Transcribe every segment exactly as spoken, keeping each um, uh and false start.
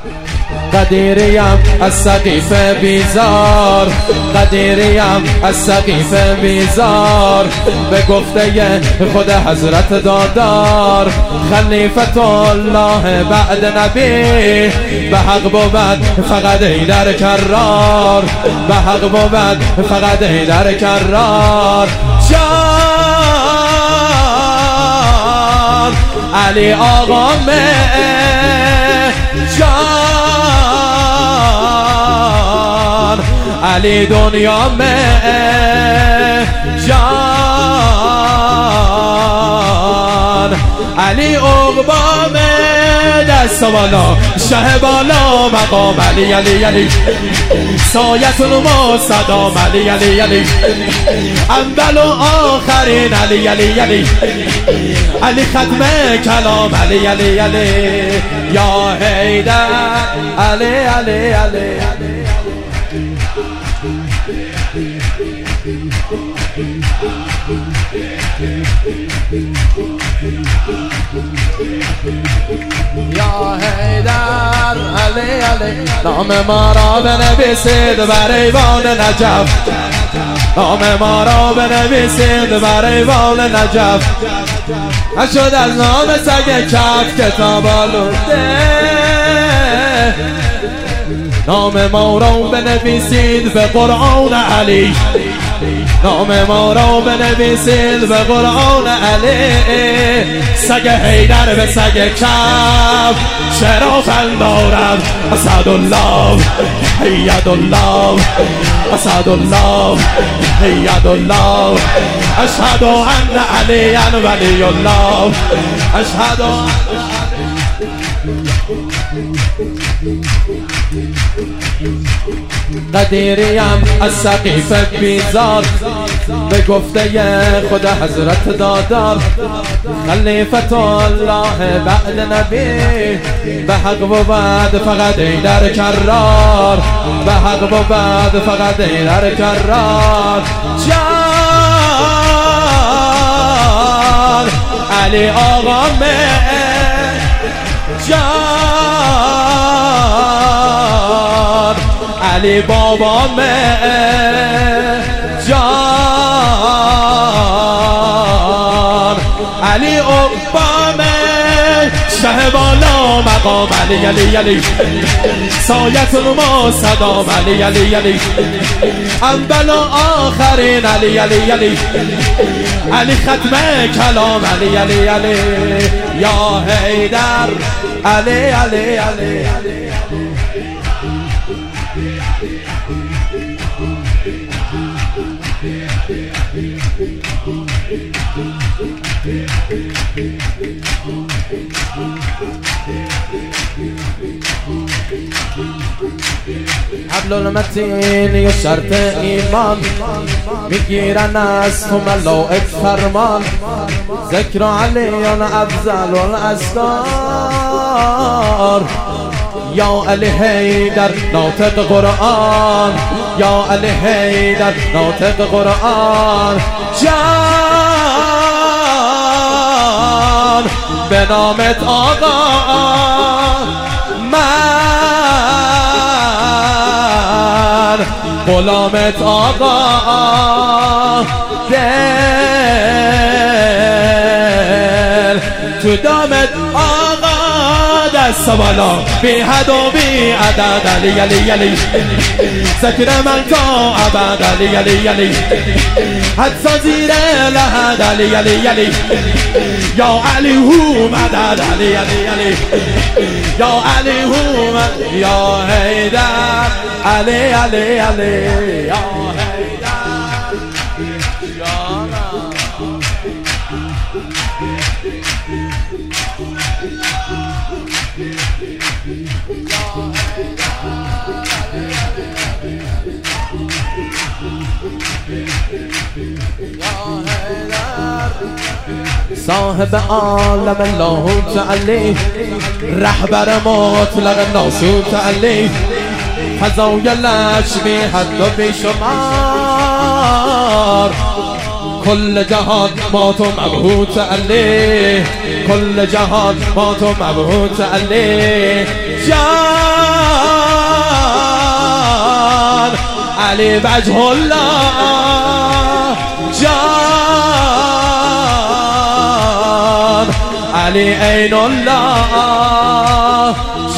قدیریم از سقیفه بیزار، قدیریم از سقیفه بیزار، به گفته خود حضرت دادار خلیفت الله بعد نبی، به حق بود فقط حیدر کرار، به حق بود فقط حیدر کرار. جان علی آقا جان علی دنیا میں جان، علی عقبا میں دست بالا شه بالا مقام علی علی علی سایت المستدام علی علی علی اول و آخرین علی علی علی علی ختم کلام علی علی علی یا حیدر علی علی علی یا حیدر علی علی نام ما را بنویسید بر ایوان نجف، نام ما را بنویسید بر ایوان نجف، نشد از نام سگ کف کتاب آلوده، نام ما را بنویسید به قرآن علی، نام ما را بنویسید به قرآن علی، سگ حیدر به سگ کف شرافت دارد، اسد الله حید الله اسد الله حید الله، اشهد ان علی ولی الله، اشهد قدیریم از سقیفه بیزار، به گفته خود حضرت دادار خلیفت الله بعد نبی، به حق بود فقط حیدر کرار، به حق بود فقط حیدر کرار. جان علی آقا جان علی بابا میں جان، علی عقبا میں شه بالا مقام علی علی علی سایت المستدام علی علی علی اول و آخرین علی علی علی علی ختم کلام علی علی علی یا حیدر علی علی علی حبل المتین و شرط ایمان، میگیرن از تو ملائک فرمان، ذکر علیان افضل الاسرار، یا علی حیدر ناطق قرآن، یا علی حیدر ناطق قرآن. جان به نامت آقا من غلامت آقا، دل تو دامت آقا، دست بالا بی حد و بی عدد علی علی علی ذکر من تا ابد علی علی علی حتی زیر لحد علی علی علی یا علی هو مدد علی علی علی یا علی هو مدد یا حیدر علی علی علی یا حیدر صاحب عالم لاهوت علی، رهبر مطلق ناسوت علی، فضای لش بی حد و بی شمار، کل جهان ما تو مبهوت علی، کل جهان ما تو مبهوت علی. جان علی وجه الله جان، علی عین الله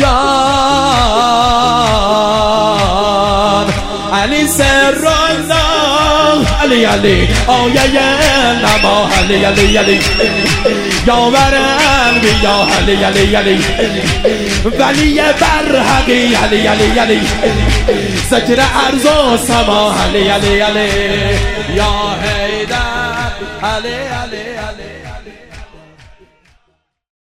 جان، علی سر الله، علی علی آیه نما، علی علی علی یاورم بیا، علی علی علی ولی برحقی، علی علی علی ذکر ارض و سما، علی علی علی یا حیدر، علی علی